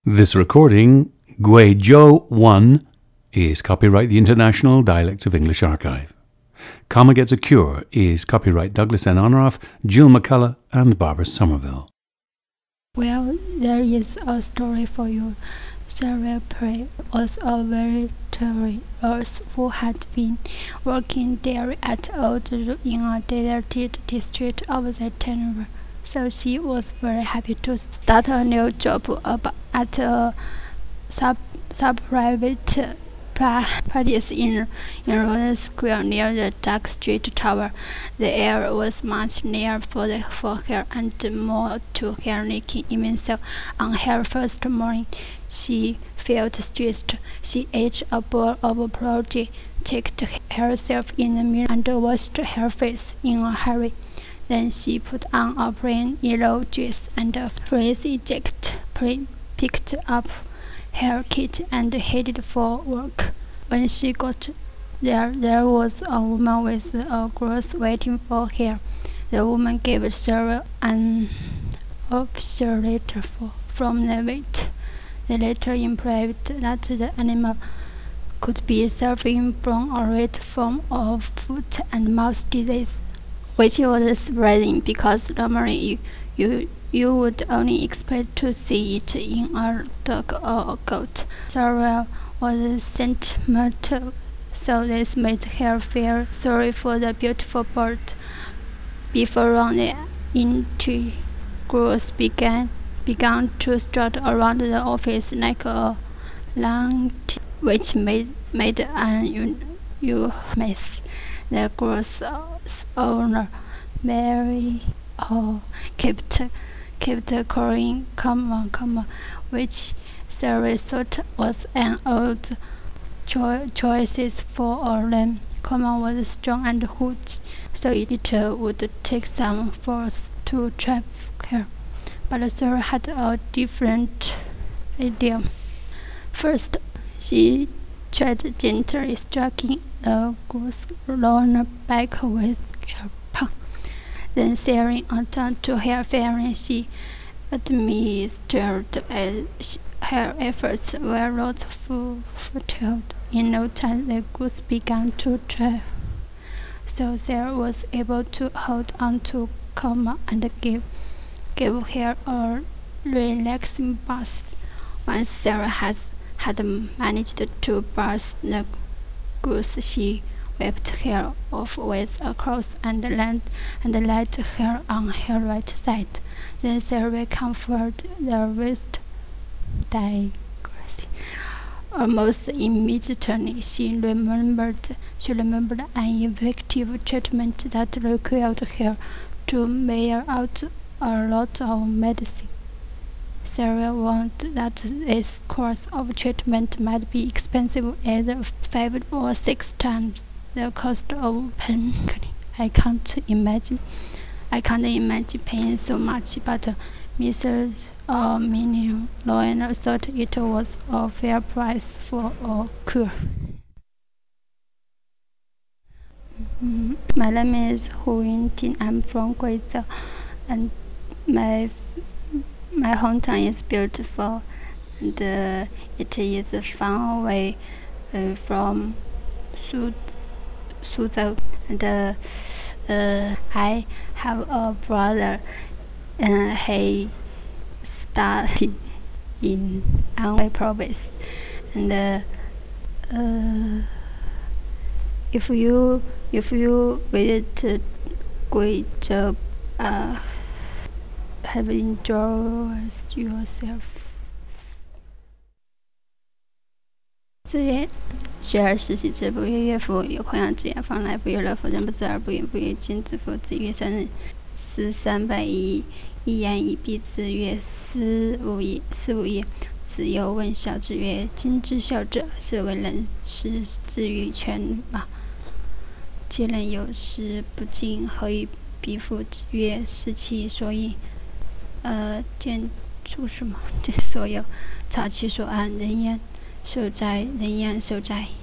This recording, Guizhou 1, is copyright the International Dialects of English Archive. Comma Gets a Cure is copyright Douglas N. Honoraff, Jill McCullough, and Barbara Somerville. Well, there is a story for you. Sarah Prey was a vegetarian who had been working there at Old in a deserted district of the town. So she was very happy to start a new job at a sub-private practice in Royal Square near the Duck Street Tower. The air was much nearer for her and more to her liking. Even so, on her first morning, she felt stressed. She ate a bowl of porridge, checked herself in the mirror, and washed her face in a hurry. Then she put on a plain yellow dress and a freeze jacket, picked up her kit, and headed for work. When she got there, there was a woman with a gross waiting for her. The woman gave Sarah an official letter from the vet. The letter implied that the animal could be suffering from a rare form of foot and mouth disease, which was surprising because normally you would only expect to see it in a dog or a goat. Sarah was sentimental, so this made her feel sorry for the beautiful bird. Before long, the intrigues began to strut around the office like a long which made an mess. The gross owner, Mary, kept calling, "Come on," which Sarah thought was an old choice for a lamb. Come was strong and huge, so it would take some force to trap her. But Sarah had a different idea. First, she tried gently striking the gross owner back with her palm. Then, staring on to her family, she administered her efforts were not futile. In no time, the goose began to thrive. So Sarah was able to hold on to Coma and give her a relaxing bath. Once Sarah had managed to bath the goose, she wiped her off with a cloth and laid her on her right side. Then Sarah comforted the wrist, digressing. Almost immediately, she remembered an effective treatment that required her to wear out a lot of medicine. Sarah warned that this course of treatment might be expensive, either 5 or 6 times the cost of painkilling. I can't imagine paying so much, but Mrs. Minion Lawyer thought it was a fair price for a cure. My name is Hu Yunting. I'm from Guizhou, and my hometown is beautiful, and it is far away from Suzhou. And I have a brother, and he studied in Anhui province. And if you visit Guizhou, have enjoyed yourself. 自曰：学而时习之，不亦乐乎？有朋养之言，方来不亦乐乎？人不知而不愠，不亦君子乎？子曰：三日，思300矣。一言以蔽之曰：思无益。子又问小子曰：今之孝者，是为人师之于犬马。其人有时不敬，何以必乎？子曰：视其所以见诸什么？见所有。察其所安，人焉受哉！人焉受哉！